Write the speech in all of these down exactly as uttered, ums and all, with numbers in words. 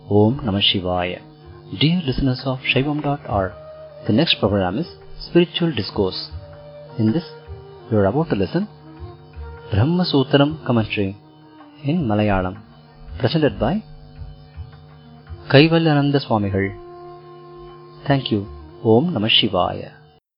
Om Namah Shivaya. Dear listeners of Shaivam dot org, the next program is Spiritual Discourse. In this, you are about to listen Brahma Sutram commentary in Malayalam, presented by Kaivalyananda Swamigal. Thank you. Om Namah Shivaya.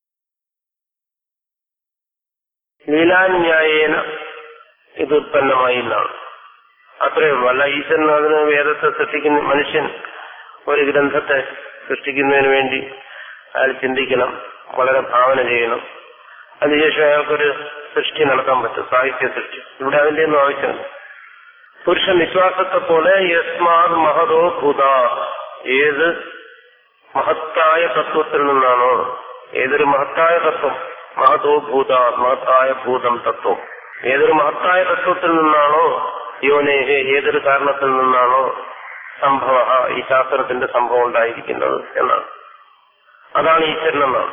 ലീലാന്യായേന ഇത് ഉത്പന്നമായി എന്നാണ്. അത്രയും അല്ല, ഈശ്വരൻ അതിന് വേദത്തെ സൃഷ്ടിക്കുന്ന മനുഷ്യൻ ഒരു ഗ്രന്ഥത്തെ സൃഷ്ടിക്കുന്നതിന് വേണ്ടി അയാൾ ചിന്തിക്കണം, വളരെ ഭാവന ചെയ്യണം. അതിനുശേഷം അയാൾക്കൊരു സൃഷ്ടി നടത്താൻ പറ്റും, സാഹിത്യ സൃഷ്ടി. ഇവിടെ അതിന്റെ ഒന്നും ആവശ്യമില്ല. പുരുഷ നിശ്വാസത്തെ പോലെ യസ്മാത് മഹതോ ഭൂത, ഏത് മഹത്തായ തത്വത്തിൽ നിന്നാണോ, ഏതൊരു മഹത്തായ തത്വം, മഹതോ ഭൂത, മഹത്തായ ഭൂതം തത്വം, ഏതൊരു മഹത്തായ തത്വത്തിൽ നിന്നാണോ, യോനേഹെ, ഏതൊരു കാരണത്തിൽ നിന്നാണോ സംഭവ, ഈ ശാസ്ത്രത്തിന്റെ സംഭവം ഉണ്ടായിരിക്കുന്നത് എന്നാണ്. അതാണ് ഈശ്വരൻ എന്നാണ്.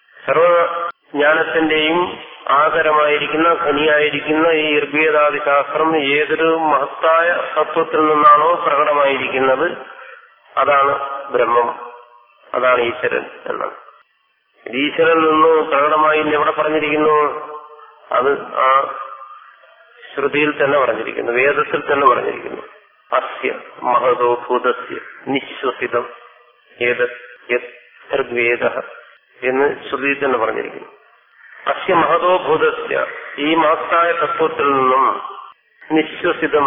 സർവജ്ഞാനത്തിന്റെയും ആധാരമായിരിക്കുന്ന ഖനിയായിരിക്കുന്ന ഈ ഋഗ്വേദാദി ശാസ്ത്രം ഏതൊരു മഹത്തായ തത്വത്തിൽ നിന്നാണോ പ്രകടമായിരിക്കുന്നത് അതാണ് ബ്രഹ്മം, അതാണ് ഈശ്വരൻ എന്നാണ്. ഈശ്വരൻ നിന്ന് പ്രകടമായി എവിടെ പറഞ്ഞിരിക്കുന്നു? അത് ആ ശ്രുതിയിൽ തന്നെ പറഞ്ഞിരിക്കുന്നു, വേദത്തിൽ തന്നെ പറഞ്ഞിരിക്കുന്നു. അസ്യ മഹതോ ഭൂതസ്യ നിശ്വസിതം ഏത് ഋഗ്വേദ എന്ന് ശ്രുതിയിൽ തന്നെ പറഞ്ഞിരിക്കുന്നു. അസ്യ മഹതോ ഭൂതസ്യ, ഈ മഹത്തായ തത്വത്തിൽ നിന്നും നിശ്വസിതം,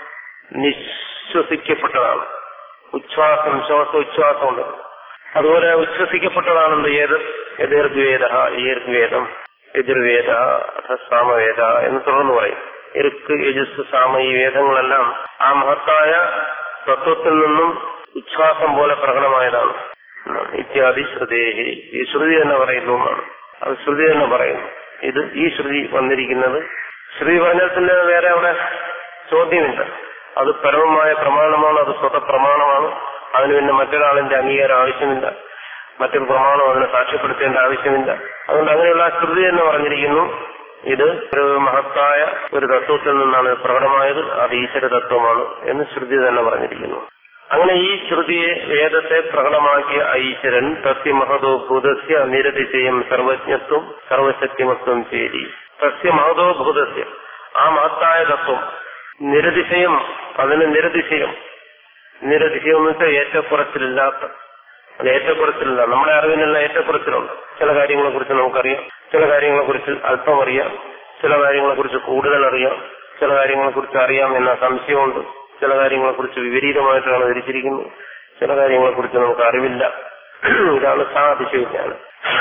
നിശ്വസിക്കപ്പെട്ടതാണ്. ഉച്ഛ്വാസം, ശ്വാസോച്ഛ്വാസം ഉണ്ട്. അതുപോലെ ഉച്ഛ്വസിക്കപ്പെട്ടതാണെന്ന് ഏത് ഏത് ഋഗ്വേദ, ഈ ഋഗ്വേദം, യജുർവേദ അഥ സാമവേദ എന്ന് തുടർന്ന് പറയും. ഋക്ക്, യജുസ്, സാമ, ഈ വേദങ്ങളെല്ലാം ആ മഹത്തായ തത്വത്തിൽ നിന്നും ഉച്ഛ്വാസം പോലെ പ്രകടമായതാണ്. ഇത്യാദി ശ്രുതേഹി, ഈ ശ്രുതി തന്നെ പറയുന്നു എന്നാണ്. അത് ശ്രുതി തന്നെ പറയുന്നു. ഇത് ഈ ശ്രുതി വന്നിരിക്കുന്നത്, ശ്രുതി പറഞ്ഞാൽ പിന്നെ വേറെ അവിടെ ചോദ്യമില്ല. അത് പരമമായ പ്രമാണമാണ്, അത് സ്വതപ്രമാണമാണ്. അതിന് പിന്നെ മറ്റൊരാളിന്റെ അംഗീകാരം ആവശ്യമില്ല, മറ്റൊരു പ്രമാണം അതിനെ സാക്ഷ്യപ്പെടുത്തേണ്ട ആവശ്യമില്ല. അതുകൊണ്ട് അങ്ങനെയുള്ള ശ്രുതി തന്നെ പറഞ്ഞിരിക്കുന്നു, ഇത് ഒരു മഹത്തായ ഒരു തത്വത്തിൽ നിന്നാണ് പ്രകടമായത്, അത് ഈശ്വര തത്വമാണ് എന്ന് ശ്രുതി തന്നെ പറഞ്ഞിരിക്കുന്നു. അങ്ങനെ ഈ ശ്രുതിയെ, വേദത്തെ പ്രകടമാക്കിയ ഈശ്വരൻ തസ്യ മഹതോ ഭൂതസ്യ നിരതിശയം സർവജ്ഞത്വം സർവശക്തിമത്വം ചേരി. തസ്യ മഹതോ ഭൂതസ്യ, ആ മഹത്തായ തത്വം, നിരതിശയം, അതിന് നിരതിശയം, നിരതിശയം എന്ന് വെച്ചാൽ ഏറ്റക്കുറച്ചിലില്ലാത്ത, അത് ഏറ്റക്കുറച്ചിലില്ല. നമ്മുടെ അറിവിനുള്ള ഏറ്റക്കുറച്ചിലുണ്ട്. ചില കാര്യങ്ങളെ കുറിച്ച് നമുക്കറിയാം, ചില കാര്യങ്ങളെ കുറിച്ച് അല്പം അറിയാം, ചില കാര്യങ്ങളെ കുറിച്ച് കൂടുതൽ അറിയാം, ചില കാര്യങ്ങളെ കുറിച്ച് അറിയാം എന്ന സംശയമുണ്ട്, ചില കാര്യങ്ങളെ കുറിച്ച് വിപരീതമായിട്ടാണ് ധരിച്ചിരിക്കുന്നത്, ചില കാര്യങ്ങളെ കുറിച്ച് നമുക്ക് അറിവില്ല. ഇതാണ് സാതിശയജ്ഞാനം.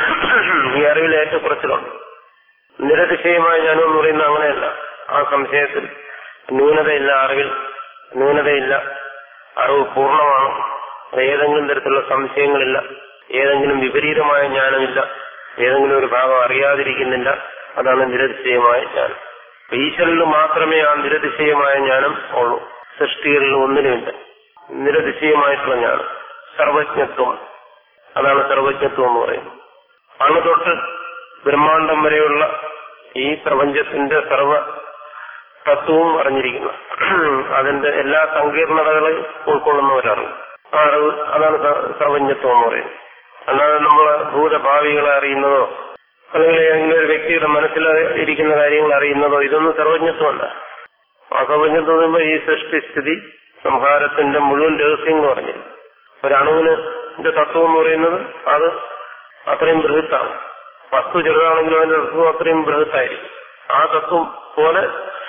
ഈ അറിവിൽ ഏറ്റക്കുറച്ചിലുണ്ട്. നിരതിശയമായ ജ്ഞാനം എന്ന് പറയുന്നത് അങ്ങനെയല്ല. ആ സംശയത്തിൽ ന്യൂനതയില്ല, അറിവിൽ ന്യൂനതയില്ല, അറിവ് പൂർണ്ണമാണ്. ഏതെങ്കിലും തരത്തിലുള്ള സംശയങ്ങളില്ല, ഏതെങ്കിലും വിപരീതമായ ജ്ഞാനമില്ല, ഏതെങ്കിലും ഒരു ഭാഗം അറിയാതിരിക്കുന്നില്ല. അതാണ് നിരതിശയമായ ജ്ഞാനം. ഈശ്വരനിൽ മാത്രമേ ആ നിരതിശയമായ ജ്ഞാനം ഉള്ളൂ. സൃഷ്ടികളിൽ ഒന്നിനുമില്ല നിരതിശയമായിട്ടുള്ള ജ്ഞാനം. സർവജ്ഞത്വം, അതാണ് സർവജ്ഞത്വം എന്ന് പറയുന്നത്. അണു തൊട്ട് ബ്രഹ്മാണ്ടം വരെയുള്ള ഈ പ്രപഞ്ചത്തിന്റെ സർവ തത്വവും അറിഞ്ഞിരിക്കുന്നു. അതിന്റെ എല്ലാ സങ്കീർണതകളെയും ഉൾക്കൊള്ളുന്ന ഒരറിവ്, ആ അറിവ്, അതാണ് സർവജ്ഞത്വം എന്ന് പറയുന്നത്. അല്ലാതെ നമ്മള് ഭൂതഭാവികളെ അറിയുന്നതോ അല്ലെങ്കിൽ ഏതെങ്കിലും ഒരു വ്യക്തിയുടെ മനസ്സിൽ ഇരിക്കുന്ന കാര്യങ്ങൾ അറിയുന്നതോ ഇതൊന്നും സർവജ്ഞത്വമല്ല. ആ സർവജ്ഞത്വം പറയുമ്പോൾ ഈ സൃഷ്ടിസ്ഥിതി സംഹാരത്തിന്റെ മുഴുവൻ രഹസ്യങ്ങൾ പറഞ്ഞു. ഒരണുവിന് തത്വം എന്ന് പറയുന്നത് അത് അത്രയും ബൃഹത്താണ്. വസ്തു ചെറുതാണെങ്കിലും അതിന്റെ തത്വം അത്രയും ബൃഹത്തായിരിക്കും. ആ തത്വം പോലെ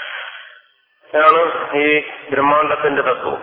ആണ് ഈ ബ്രഹ്മാണ്ടത്തിന്റെ തത്വം.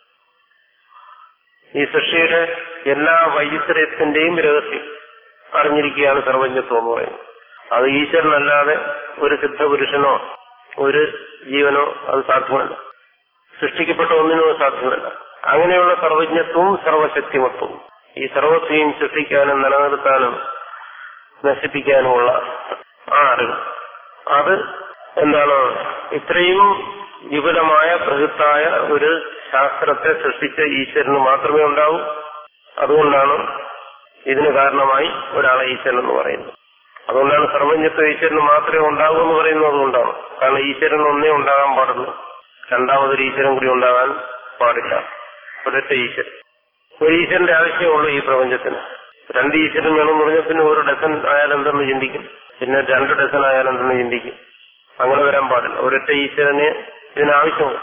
ഈ സൃഷ്ടിയുടെ എല്ലാ വൈചിത്ര്യത്തിന്റെയും രഹസ്യം അറിഞ്ഞിരിക്കുകയാണ് സർവജ്ഞത്വം എന്ന് പറയുന്നത്. അത് ഈശ്വരനല്ലാതെ ഒരു സിദ്ധപുരുഷനോ ഒരു ജീവനോ അത് സാധ്യമല്ല. സൃഷ്ടിക്കപ്പെട്ട ഒന്നിനോ സാധ്യമല്ല. അങ്ങനെയുള്ള സർവജ്ഞത്വവും സർവശക്തിമത്വവും, ഈ സർവത്തെയും സൃഷ്ടിക്കാനും നിലനിർത്താനും നശിപ്പിക്കാനുമുള്ള ആ അറിവ്, അത് എന്താണ്? ഇത്രയും വിപുലമായ ബൃഹത്തായ ഒരു ശാസ്ത്രത്തെ സൃഷ്ടിച്ച ഈശ്വരന് മാത്രമേ ഉണ്ടാവൂ. അതുകൊണ്ടാണ് ഇതിന് കാരണമായി ഒരാളെ ഈശ്വരൻ എന്ന് പറയുന്നത്. അതുകൊണ്ടാണ് സർവജ്ഞത്വം ഈശ്വരന് മാത്രമേ ഉണ്ടാവൂ എന്ന് പറയുന്നത്. അതുകൊണ്ടാണ്. കാരണം ഈശ്വരൻ ഒന്നേ ഉണ്ടാകാൻ പാടുള്ളൂ, രണ്ടാമതൊരു ഈശ്വരൻ കൂടി ഉണ്ടാകാൻ പാടില്ല. ഒരൊറ്റ ഈശ്വരൻ. ഒരു ഈശ്വരന്റെ ആവശ്യമുള്ളൂ ഈ പ്രപഞ്ചത്തിന്. രണ്ട് ഈശ്വരൻ വേണമെന്ന് പറഞ്ഞാൽ പിന്നെ ഒരു ഡസൻ ആയാലെന്തെന്ന് ചിന്തിക്കും, പിന്നെ രണ്ട് ഡസൻ ആയാലെന്തെന്ന് ചിന്തിക്കും. അങ്ങനെ വരാൻ പാടില്ല. ഒരൊറ്റ ഈശ്വരനെ ഇതിനാവശ്യമുള്ളൂ.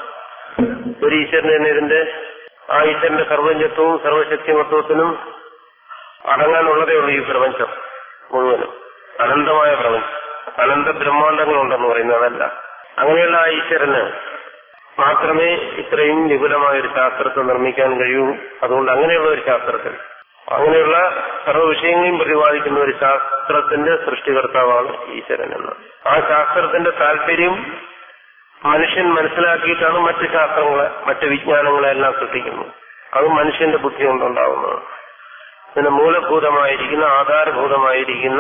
ഒരു ഈശ്വരന് തന്നെ ഇതിന്റെ ആ ഈശ്വരന്റെ സർവജ്ഞത്വവും സർവശക്തിമത്വത്തിനും അടങ്ങാനുള്ളതേ ഉള്ളൂ ഈ പ്രപഞ്ചം മുഴുവനും. അനന്തമായ പ്രപഞ്ചം, അനന്ത ബ്രഹ്മാണ്ടങ്ങളുണ്ടെന്ന് പറയുന്നത് അതല്ല. അങ്ങനെയുള്ള ആ ഈശ്വരന് മാത്രമേ ഇത്രയും വിപുലമായ ഒരു ശാസ്ത്രത്തെ നിർമ്മിക്കാൻ കഴിയൂ. അതുകൊണ്ട് അങ്ങനെയുള്ള ഒരു ശാസ്ത്രത്തിൽ, അങ്ങനെയുള്ള സർവ്വ വിഷയങ്ങളെയും പ്രതിപാദിക്കുന്ന ഒരു ശാസ്ത്രത്തിന്റെ സൃഷ്ടികർത്താവാണ് ഈശ്വരൻ എന്ന്. ആ ശാസ്ത്രത്തിന്റെ താല്പര്യം മനുഷ്യൻ മനസ്സിലാക്കിയിട്ടാണ് മറ്റ് ശാസ്ത്രങ്ങളെ, മറ്റ് വിജ്ഞാനങ്ങളെല്ലാം സൃഷ്ടിക്കുന്നത്. അത് മനുഷ്യന്റെ ബുദ്ധി കൊണ്ടുണ്ടാവുന്നതാണ്. പിന്നെ മൂലഭൂതമായിരിക്കുന്ന, ആധാരഭൂതമായിരിക്കുന്ന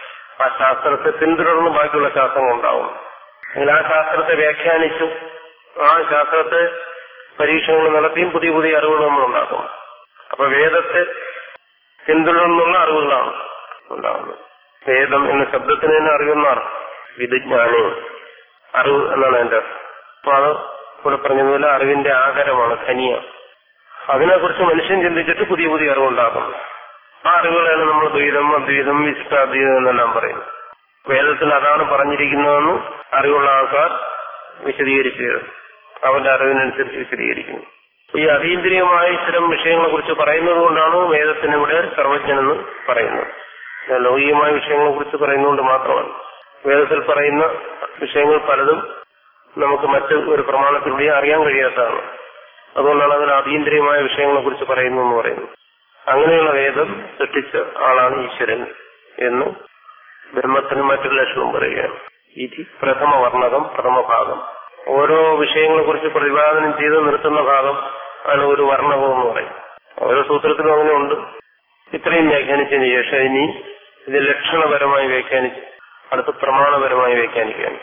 ആ ശാസ്ത്രത്തെ പിന്തുടർന്ന് ബാക്കിയുള്ള ശാസ്ത്രങ്ങൾ ഉണ്ടാവും. അല്ലെങ്കിൽ ആ ശാസ്ത്രത്തെ വ്യാഖ്യാനിച്ചും ആ ശാസ്ത്രത്തെ പരീക്ഷണങ്ങൾ നടത്തിയും പുതിയ പുതിയ അറിവുകൾ നമ്മൾ ഉണ്ടാക്കും. അപ്പൊ വേദത്തെ പിന്തുടർന്നുള്ള അറിവുകളാണ് ഉണ്ടാകുന്നത്. വേദം എന്ന ശബ്ദത്തിന് തന്നെ അറിവെന്നാണ്. വിദജ്ഞാനം, അറിവ് എന്നാണ് എന്റെ അർത്ഥം. അപ്പൊ അത് ഇവിടെ പറഞ്ഞതുപോലെ അറിവിന്റെ ആകാരമാണ്, ഖനിയാണ്. അതിനെക്കുറിച്ച് മനുഷ്യൻ ചിന്തിച്ചിട്ട് പുതിയ പുതിയ അറിവുണ്ടാക്കുന്നു. ആ അറിവുകളാണ് നമ്മൾ ദ്വൈതം, അദ്വൈതം, വിശിഷ്ടാദ്വൈതം എന്നെല്ലാം പറയുന്നത്. വേദത്തിൽ അതാണ് പറഞ്ഞിരിക്കുന്നതെന്ന് അറിവുള്ള ആൾക്കാർ വിശദീകരിച്ചു, അവന്റെ അറിവിനനുസരിച്ച് വിശദീകരിക്കുന്നു. ഈ അതീന്ദ്രിയമായ ഇത്തരം വിഷയങ്ങളെ കുറിച്ച് പറയുന്നത് കൊണ്ടാണ് വേദത്തിന് ഇവിടെ സർവജ്ഞനെന്ന് പറയുന്നത്. ലൗകികമായ വിഷയങ്ങളെ കുറിച്ച് പറയുന്നതുകൊണ്ട് മാത്രമാണ്. വേദത്തിൽ പറയുന്ന വിഷയങ്ങൾ പലതും നമുക്ക് മറ്റ് ഒരു പ്രമാണത്തിലൂടെ അറിയാൻ കഴിയാത്തതാണ്. അതുകൊണ്ടാണ് അതിന് അതീന്ദ്രിയമായ വിഷയങ്ങളെ കുറിച്ച് പറയുന്നു എന്ന് പറയുന്നത്. അങ്ങനെയുള്ള വേദം സൃഷ്ടിച്ച ആളാണ് ഈശ്വരൻ എന്ന് ബ്രഹ്മത്തിന് മറ്റൊരു ലക്ഷണം പറയുകയാണ്. ഇത് പ്രഥമ വർണ്ണകം, പ്രഥമ ഭാഗം. ഓരോ വിഷയങ്ങളെ കുറിച്ച് പ്രതിപാദനം ചെയ്ത് നിർത്തുന്ന ഭാഗം ആണ് ഒരു വർണ്ണകം എന്ന് പറയും. ഓരോ സൂത്രത്തിലും അങ്ങനെ ഉണ്ട്. ഇത്രയും വ്യാഖ്യാനിച്ചതിന് ശേഷം ഇനി ഇത് ലക്ഷണപരമായി വ്യാഖ്യാനിച്ച് അടുത്ത് പ്രമാണപരമായി വ്യാഖ്യാനിക്കുകയാണ്.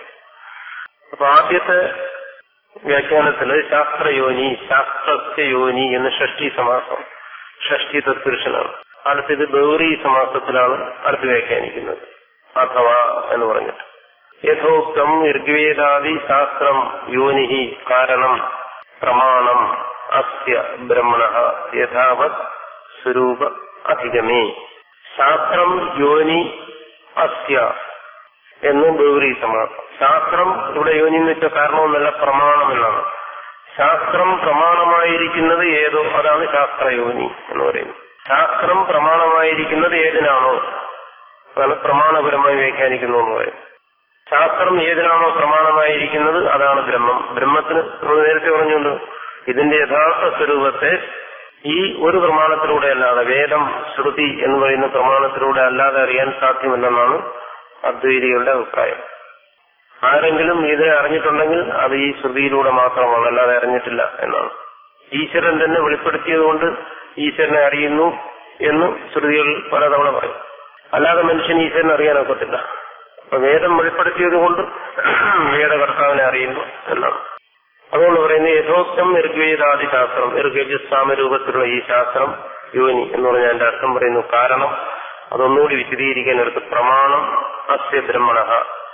അപ്പൊ ആദ്യത്തെ വ്യാഖ്യാനത്തില് ശാസ്ത്രയോനി, ശാസ്ത്രസ്യ യോനി എന്ന് ഷഷ്ടി സമാസം, ഷഷ്ടി തത്പുരുഷനാണ്. അടുത്തത് ഗൗരി സമാസത്തിലാണ് അടുത്ത് വ്യാഖ്യാനിക്കുന്നത്, അഥവാ എന്ന് പറഞ്ഞിട്ട്. യഥോക്തം ഋഗ്വേദാദി ശാസ്ത്രം യോനി കാരണം പ്രമാണം അസ്യ ബ്രഹ്മണഃ യഥാവത് സ്വരൂപ അധിഗമേ. ശാസ്ത്രം യോനി അസ്യ എന്ന് ഗൗരി സമാസം. ശാസ്ത്രം ഇവിടെ യോനി എന്ന് വെച്ച കാരണമൊന്നല്ല, പ്രമാണം എന്നാണ്. ശാസ്ത്രം പ്രമാണമായിരിക്കുന്നത് ഏതോ അതാണ് ശാസ്ത്രയോനി എന്ന് പറയുന്നത്. ശാസ്ത്രം പ്രമാണമായിരിക്കുന്നത് ഏതിനാണോ അതാണ് പ്രമാണപരമായി വ്യാഖ്യാനിക്കുന്നു എന്ന് പറയും. ശാസ്ത്രം ഏതിനാണോ പ്രമാണമായിരിക്കുന്നത് അതാണ് ബ്രഹ്മം. ബ്രഹ്മത്തിന് നമ്മൾ നേരത്തെ പറഞ്ഞുകൊണ്ട് ഇതിന്റെ യഥാർത്ഥ സ്വരൂപത്തെ ഈ ഒരു പ്രമാണത്തിലൂടെ അല്ലാതെ, വേദം, ശ്രുതി എന്ന് പറയുന്ന പ്രമാണത്തിലൂടെ അല്ലാതെ അറിയാൻ സാധ്യമല്ലെന്നാണ് അദ്വൈതികളുടെ അഭിപ്രായം. ആരെങ്കിലും ഇതിനെ അറിഞ്ഞിട്ടുണ്ടെങ്കിൽ അത് ഈ ശ്രുതിയിലൂടെ മാത്രമാണ്, അല്ലാതെ അറിഞ്ഞിട്ടില്ല എന്നാണ്. ഈശ്വരൻ തന്നെ വെളിപ്പെടുത്തിയതുകൊണ്ട് ഈശ്വരനെ അറിയുന്നു എന്ന് ശ്രുതികൾ പലതവണ പറയും. അല്ലാതെ മനുഷ്യൻ ഈശ്വരനെ അറിയാനൊക്കത്തില്ല. അപ്പൊ വേദം വെളിപ്പെടുത്തിയത് കൊണ്ട് വേദകർത്താവിനെ അറിയുന്നു എന്നാണ്. അതുകൊണ്ട് പറയുന്നത് യഥോക്തം ഋഗ്വേദാദി ശാസ്ത്രം, ഋഗ്വേദസാമ രൂപത്തിലുള്ള ഈ ശാസ്ത്രം യോനി എന്ന് പറഞ്ഞാൽ എന്റെ അർത്ഥം പറയുന്നു കാരണം. അതൊന്നുകൂടി വിശദീകരിക്കാൻ എടുത്ത് പ്രമാണം അസ്യ ബ്രഹ്മണഃ,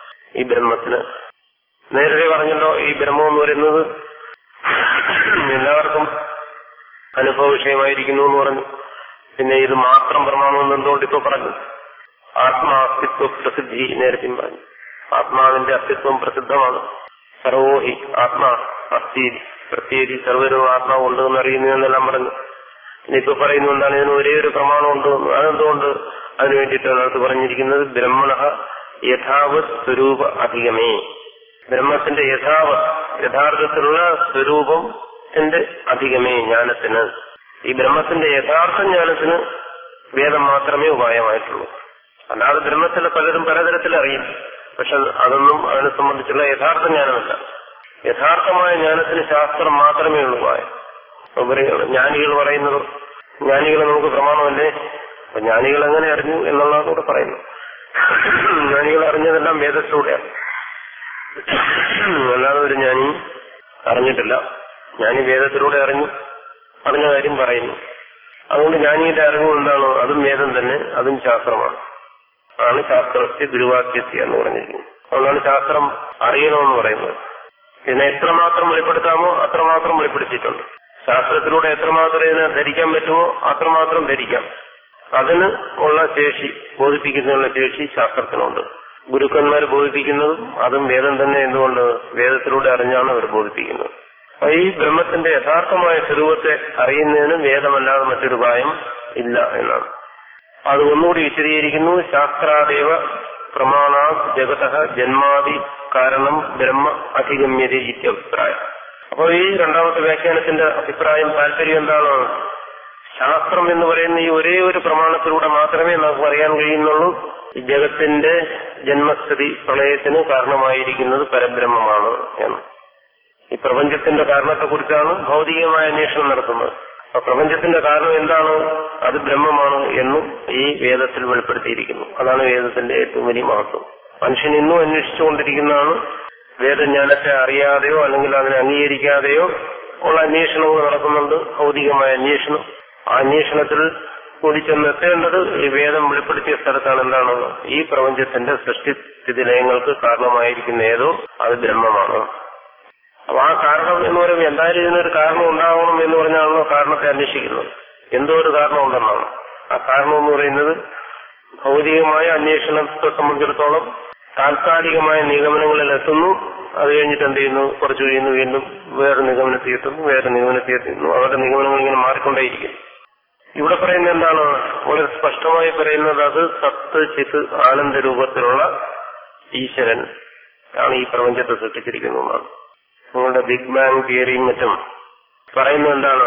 ഈ ബ്രഹ്മത്തിന്. നേരത്തെ പറഞ്ഞല്ലോ ഈ ബ്രഹ്മം എന്ന് പറയുന്നത് എല്ലാവർക്കും അനുഭവ വിഷയമായിരിക്കുന്നു എന്ന് പറഞ്ഞു. പിന്നെ ഇത് മാത്രം പ്രമാണമെന്ന് എന്തുകൊണ്ട് ഇപ്പൊ പറഞ്ഞു? ആത്മാ അസ്തിത്വ പ്രസിദ്ധി നേരത്തെ പറഞ്ഞു. ആത്മാവിന്റെ അസ്തിത്വം പ്രസിദ്ധമാണ്. സർവോഹി ആത്മാ അസ്ഥി പ്രത്യേകി സർവരും ആത്മാവ് ഉണ്ട് എന്ന് അറിയുന്നു എന്നെല്ലാം പറഞ്ഞു. ഇനിയിപ്പോ പറയുന്നു എന്താണ് ഇതിന് ഒരേ ഒരു പ്രമാണം ഉണ്ട്. അതെന്തുകൊണ്ട്? അതിനു വേണ്ടിയിട്ടാണ് അടുത്ത് പറഞ്ഞിരിക്കുന്നത് ബ്രഹ്മണഃ യഥാവത് സ്വരൂപ അധികമേ. ബ്രഹ്മത്തിന്റെ യഥാവത് യഥാർത്ഥത്തിലുള്ള സ്വരൂപത്തിന്റെ അധികമേ ജ്ഞാനത്തിന്. ഈ ബ്രഹ്മത്തിന്റെ യഥാർത്ഥ ജ്ഞാനത്തിന് വേദം മാത്രമേ ഉപായമായിട്ടുള്ളൂ. അല്ലാതെ ബ്രഹ്മത്തിലെ പലരും പലതരത്തിൽ അറിയും. പക്ഷെ അതൊന്നും അതിനെ സംബന്ധിച്ചുള്ള യഥാർത്ഥ ജ്ഞാനമല്ല. യഥാർത്ഥമായ ജ്ഞാനത്തിന് ശാസ്ത്രം മാത്രമേ ഉള്ളൂ ഉപായം. ജ്ഞാനികൾ പറയുന്നത്, ജ്ഞാനികളെ നമുക്ക് പ്രമാണമല്ലേ? അപ്പൊ ജ്ഞാനികൾ എങ്ങനെ അറിഞ്ഞു എന്നുള്ളതാണ് കൂടെ പറയുന്നു. ജ്ഞാനികൾ അറിഞ്ഞതെല്ലാം വേദത്തിലൂടെയാണ്, അല്ലാതെ ഒരു ജ്ഞാനി അറിഞ്ഞിട്ടില്ല. ജ്ഞാനി വേദത്തിലൂടെ അറിഞ്ഞു, അറിഞ്ഞ കാര്യം പറയുന്നു. അതുകൊണ്ട് ജ്ഞാനിയുടെ അറിവ് എന്താണോ അതും വേദം തന്നെ, അതും ശാസ്ത്രമാണ്. ആണ് ശാസ്ത്രത്തെ ഗുരുവാക്യസ്യ എന്ന് പറഞ്ഞിരിക്കുന്നത്. അതുകൊണ്ടാണ് ശാസ്ത്രം അറിയണമെന്ന് പറയുന്നത്. പിന്നെ എത്രമാത്രം വെളിപ്പെടുത്താമോ അത്രമാത്രം വെളിപ്പെടുത്തിയിട്ടുണ്ട്. ശാസ്ത്രത്തിലൂടെ എത്രമാത്രം ഇതിനെ ധരിക്കാൻ പറ്റുമോ അത്രമാത്രം ധരിക്കാം. അതിന് ഉള്ള ശേഷി, ബോധിപ്പിക്കുന്നതിനുള്ള ശേഷി ശാസ്ത്രത്തിനുണ്ട്. ഗുരുക്കന്മാർ ബോധിപ്പിക്കുന്നതും അതും വേദം തന്നെ. എന്തുകൊണ്ട്? വേദത്തിലൂടെ അറിഞ്ഞാണ് അവർ ബോധിപ്പിക്കുന്നത്. അപ്പൊ ഈ ബ്രഹ്മത്തിന്റെ യഥാർത്ഥമായ സ്വരൂപത്തെ അറിയുന്നതിന് വേദമല്ലാതെ മറ്റൊരു ഉപായം ഇല്ല എന്നാണ്. അത് ഒന്നുകൂടി വിശദീകരിക്കുന്നു. ശാസ്ത്രാദേവ പ്രമാണാ ജഗത ജന്മാദി കാരണം ബ്രഹ്മ അധിഗമ്യത ഇത്യഭിപ്രായം. അപ്പോൾ ഈ രണ്ടാമത്തെ വ്യാഖ്യാനത്തിന്റെ അഭിപ്രായം, താല്പര്യം എന്താണ്? ശാസ്ത്രം എന്ന് പറയുന്ന ഈ ഒരേ ഒരു പ്രമാണത്തിലൂടെ മാത്രമേ നമുക്ക് അറിയാൻ കഴിയുന്നുള്ളൂ ഈ ജഗത്തിന്റെ ജന്മസ്ഥിതി പ്രളയത്തിന് കാരണമായിരിക്കുന്നത് പരബ്രഹ്മമാണ് എന്ന്. ഈ പ്രപഞ്ചത്തിന്റെ കാരണത്തെക്കുറിച്ചാണ് ഭൗതികമായ അന്വേഷണം നടത്തുന്നത്. അപ്പൊ പ്രപഞ്ചത്തിന്റെ കാരണം എന്താണ്? അത് ബ്രഹ്മമാണ് എന്നും ഈ വേദത്തിൽ വെളിപ്പെടുത്തിയിരിക്കുന്നു. അതാണ് വേദത്തിന്റെ ഏറ്റവും വലിയ മഹത്വം. മനുഷ്യൻ ഇന്നും അന്വേഷിച്ചുകൊണ്ടിരിക്കുന്നതാണ്. വേദജ്ഞാനത്തെ അറിയാതെയോ അല്ലെങ്കിൽ അതിനെ അംഗീകരിക്കാതെയോ ഉള്ള അന്വേഷണങ്ങൾ നടക്കുന്നുണ്ട്, ഭൗതികമായ അന്വേഷണം. ആ അന്വേഷണത്തിൽ കൂടി ചെന്നെത്തേണ്ടത് ഈ വേദം വെളിപ്പെടുത്തിയ സ്ഥലത്താണ്. എന്താണ്? ഈ പ്രപഞ്ചത്തിന്റെ സൃഷ്ടിസ്ഥിതി ലയങ്ങൾക്ക് കാരണമായിരിക്കുന്ന ഏതോ അത് ബ്രഹ്മമാണ്. അപ്പൊ ആ കാരണം എന്ന് പറയുമ്പോൾ എന്തായാലും ഇതിനൊരു കാരണം ഉണ്ടാവണം എന്ന് പറഞ്ഞാണല്ലോ കാരണത്തെ അന്വേഷിക്കുന്നത്. എന്തോ ഒരു കാരണം ഉണ്ടെന്നാണ്. ആ കാരണം എന്ന് പറയുന്നത് ഭൗതികമായ അന്വേഷണത്തെ സംബന്ധിച്ചിടത്തോളം താൽക്കാലികമായ നിഗമനങ്ങളിൽ എത്തുന്നു. അത് കഴിഞ്ഞിട്ട് എന്ത് ചെയ്യുന്നു? കുറച്ചു കഴിയുന്നു, വീണ്ടും വേറെ നിഗമനത്തിൽ എത്തുന്നു, വേറെ നിഗമനത്തിൽ എത്തുന്നു. അവരുടെ നിഗമനങ്ങൾ ഇങ്ങനെ മാറിക്കൊണ്ടേയിരിക്കും. ഇവിടെ പറയുന്നത് എന്താണ്? വളരെ സ്പഷ്ടമായി പറയുന്നത് അത് സത്ത് ചിത്ത് ആനന്ദ രൂപത്തിലുള്ള ഈശ്വരൻ ആണ് ഈ പ്രപഞ്ചത്തെ സൃഷ്ടിച്ചിരിക്കുന്നതാണ്. നിങ്ങളുടെ ബിഗ് ബാങ് തിയറിയും മറ്റും പറയുന്നത് എന്താണ്?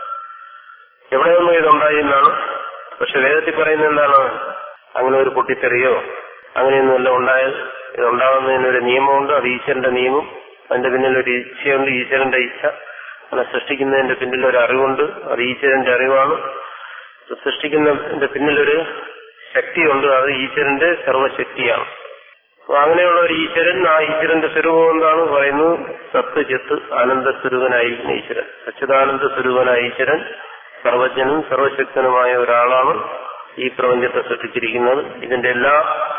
എവിടെയൊന്നും ഇതുണ്ടായി എന്നാണ്. പക്ഷെ വേദത്തിൽ പറയുന്നത് എന്താണ്? അങ്ങനെ ഒരു പൊട്ടിത്തെറിയോ അങ്ങനെയൊന്നുമല്ല ഉണ്ടായത്. ഇതുണ്ടാകുന്നതിനൊരു നിയമമുണ്ട്, അത് ഈശ്വരന്റെ നിയമം. അതിന്റെ പിന്നിലൊരു ഇച്ഛയുണ്ട്, ഈശ്വരന്റെ ഇച്ഛ. അങ്ങനെ സൃഷ്ടിക്കുന്നതിന്റെ പിന്നിലൊരു അറിവുണ്ട്, അത് ഈശ്വരന്റെ അറിവാണ്. സൃഷ്ടിക്കുന്നതിന്റെ പിന്നിലൊരു ശക്തിയുണ്ട്, അത് ഈശ്വരന്റെ സർവശക്തിയാണ്. അപ്പൊ അങ്ങനെയുള്ള ഒരു ഈശ്വരൻ, ആ ഈശ്വരന്റെ സ്വരൂപം എന്താണ് പറയുന്നത്? സത്ത് ചിത്ത് ആനന്ദ സ്വരൂപനായിരിക്കുന്ന ഈശ്വരൻ, സച്ചിദാനന്ദ സ്വരൂപനായ ഈശ്വരൻ സർവജ്ഞനും സർവശക്തനുമായ ഒരാളാണ് ഈ പ്രപഞ്ചത്തെ സൃഷ്ടിച്ചിരിക്കുന്നത്. ഇതിന്റെ എല്ലാ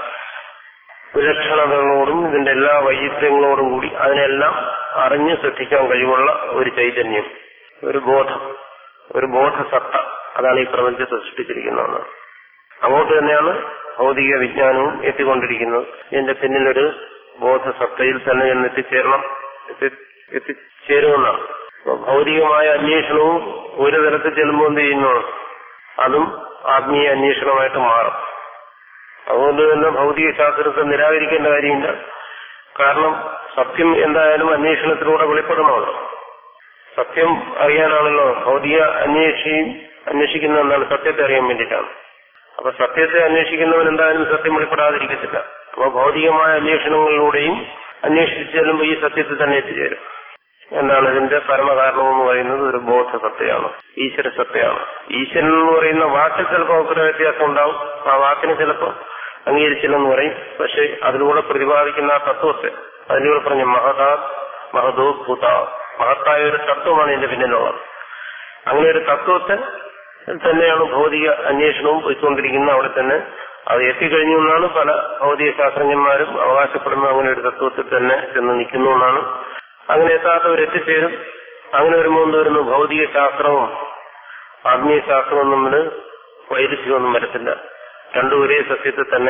വിലക്ഷണതകളോടും ഇതിന്റെ എല്ലാ വൈചിത്ര്യങ്ങളോടും കൂടി അതിനെല്ലാം അറിഞ്ഞ് സൃഷ്ടിക്കാൻ കഴിവുള്ള ഒരു ചൈതന്യം, ഒരു ബോധം, ഒരു ബോധസത്ത, അതാണ് ഈ പ്രപഞ്ചത്തെ സൃഷ്ടിച്ചിരിക്കുന്നത്. അങ്ങോട്ട് തന്നെയാണ് ഭൗതിക വിജ്ഞാനവും എത്തിക്കൊണ്ടിരിക്കുന്നത്. ഇതിന്റെ പിന്നിലൊരു ബോധസത്തയിൽ തന്നെ എന്ന് എത്തിച്ചേരണം എത്തിച്ചേരുമെന്നാണ്. ഭൗതികമായ അന്വേഷണവും ഒരു തരത്തിൽ ചെല്ലുമ്പോൾ എന്ത് ചെയ്യുന്നു? അതും ആത്മീയ അന്വേഷണമായിട്ട് മാറും. അതുകൊണ്ട് തന്നെ ഭൗതിക ശാസ്ത്രത്തെ നിരാകരിക്കേണ്ട കാര്യമില്ല. കാരണം സത്യം എന്തായാലും അന്വേഷണത്തിലൂടെ വെളിപ്പെടണമല്ലോ. സത്യം അറിയാനാണല്ലോ ഭൗതിക അന്വേഷിയും അന്വേഷിക്കുന്ന എന്താണ്? സത്യത്തെ അറിയാൻ വേണ്ടിയിട്ടാണ്. അപ്പൊ സത്യത്തെ അന്വേഷിക്കുന്നവൻ എന്തായാലും സത്യം വെളിപ്പെടാതിരിക്കത്തില്ല. അപ്പൊ ഭൗതികമായ അന്വേഷണങ്ങളിലൂടെയും അന്വേഷിച്ച് ചെല്ലുമ്പോൾ ഈ സത്യത്തിൽ തന്നെ എത്തിച്ചേരും. എന്താണ് ഇതിന്റെ പരമകാരണമെന്ന് പറയുന്നത്? ഒരു ബോധ സത്തയാണ്, ഈശ്വര സത്തയാണ്. ഈശ്വരൻ എന്ന് പറയുന്ന വാക്കിൽ ചിലപ്പോൾ അഭിപ്രായ വ്യത്യാസം ഉണ്ടാവും. ആ വാക്കിന് ചിലപ്പോൾ അംഗീകരിച്ചില്ലെന്ന് പറയും. പക്ഷെ അതിലൂടെ പ്രതിപാദിക്കുന്ന ആ തത്വത്തെ, അതിലൂടെ പറഞ്ഞ മഹതാ മഹദോ ഭൂത, മഹത്തായ ഒരു തത്വമാണ് ഇതിന്റെ പിന്നിലുള്ളത്. അങ്ങനെ ഒരു തത്വത്തെ തന്നെയാണ് ഭൗതിക അന്വേഷണവും പോയിക്കൊണ്ടിരിക്കുന്നത്. അവിടെ തന്നെ അത് എത്തിക്കഴിഞ്ഞു എന്നാണ് പല ഭൗതിക ശാസ്ത്രജ്ഞന്മാരും അവകാശപ്പെടുന്നത്. അങ്ങനെ ഒരു തത്വത്തിൽ തന്നെ ചെന്ന് നിൽക്കുന്നു എന്നാണ്. അങ്ങനെ എത്താത്തവരെത്തിച്ചേരും. അങ്ങനെ വരുമ്പോൾ എന്ത് വരുന്നു? ഭൗതിക ശാസ്ത്രവും ആത്മീയ ശാസ്ത്രവും തമ്മിൽ വൈരുദ്ധ്യമൊന്നും വരത്തില്ല. രണ്ടും ഒരേ സത്യത്തിൽ തന്നെ.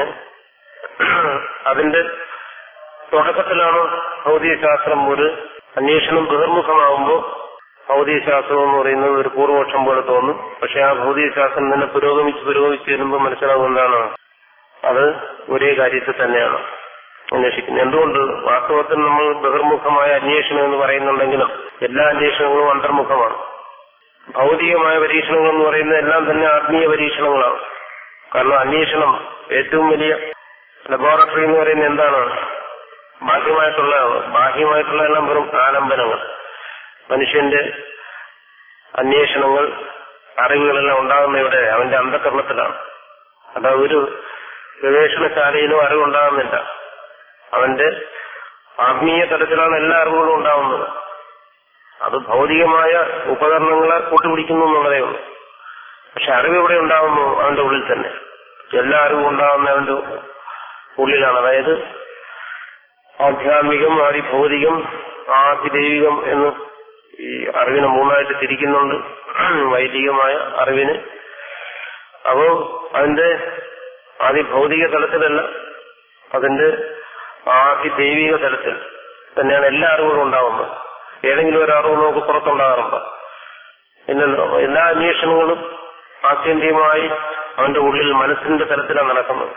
അതിന്റെ തുടക്കത്തിലാണ് ഭൗതിക ശാസ്ത്രം ഒരു അന്വേഷണം ബഹിർമുഖമാകുമ്പോൾ ഭൗതിക ശാസ്ത്രം എന്ന് പറയുന്നത് ഒരു പൂർവപക്ഷം പോലെ തോന്നും. പക്ഷെ ആ ഭൗതിക ശാസ്ത്രം തന്നെ പുരോഗമിച്ച് പുരോഗമിച്ച് വരുമ്പോൾ മനസ്സിലാവും എന്താണ്? അത് ഒരേ കാര്യത്തിൽ തന്നെയാണ് അന്വേഷിക്കുന്നത്. എന്തുകൊണ്ട്? വാസ്തവത്തിൽ നമ്മൾ ബഹിർമുഖമായ അന്വേഷണം എന്ന് പറയുന്നുണ്ടെങ്കിലും എല്ലാ അന്വേഷണങ്ങളും അന്തർമുഖമാണ്. ഭൗതികമായ പരീക്ഷണങ്ങൾ എന്ന് പറയുന്നത് എല്ലാം തന്നെ ആത്മീയ പരീക്ഷണങ്ങളാണ്. കാരണം അന്വേഷണം ഏറ്റവും വലിയ ലബോറട്ടറി എന്ന് പറയുന്നത് എന്താണ്? ബാഹ്യമായിട്ടുള്ളതാണ്. ബാഹ്യമായിട്ടുള്ള എല്ലാം വെറും ആലംബനങ്ങൾ. മനുഷ്യന്റെ അന്വേഷണങ്ങൾ, അറിവുകളെല്ലാം ഉണ്ടാകുന്ന ഇവിടെ അവന്റെ അന്ധകരണത്തിലാണ്. അതാ ഒരു ഗവേഷണശാലയിലും അറിവുണ്ടാകുന്നില്ല. അവന്റെ ആത്മീയ തലത്തിലാണ് എല്ലാ അറിവുകളും ഉണ്ടാവുന്നത്. അത് ഭൗതികമായ ഉപകരണങ്ങളെ കൂട്ടുപിടിക്കുന്നു എന്നുള്ളതേ ഉള്ളൂ. പക്ഷെ അറിവ് ഇവിടെ ഉണ്ടാവുന്നു അവന്റെ ഉള്ളിൽ തന്നെ. എല്ലാ അറിവും ഉണ്ടാകുന്ന അവന്റെ ഉള്ളിലാണ്. അതായത് ആധ്യാത്മികം, ആദിഭൗതികം, ആദിദൈവികം എന്ന് ഈ അറിവിനെ മൂന്നായിട്ട് തിരിക്കുന്നുണ്ട്. വൈദികമായ അറിവിന് അപ്പോ അതിന്റെ ആദ്യ ഭൗതിക തലത്തിലല്ല, അതിന്റെ ആദ്യ ദൈവിക തലത്തിൽ തന്നെയാണ് എല്ലാ അറിവുകളും ഉണ്ടാവുന്നത്. ഏതെങ്കിലും ഒരു അറിവ് നമുക്ക് പുറത്തുണ്ടാകാറുണ്ട്. ഇല്ലല്ലോ. എല്ലാ അന്വേഷണങ്ങളും ആത്യന്തികമായി അവന്റെ ഉള്ളിൽ മനസ്സിന്റെ തലത്തിലാണ് നടക്കുന്നത്.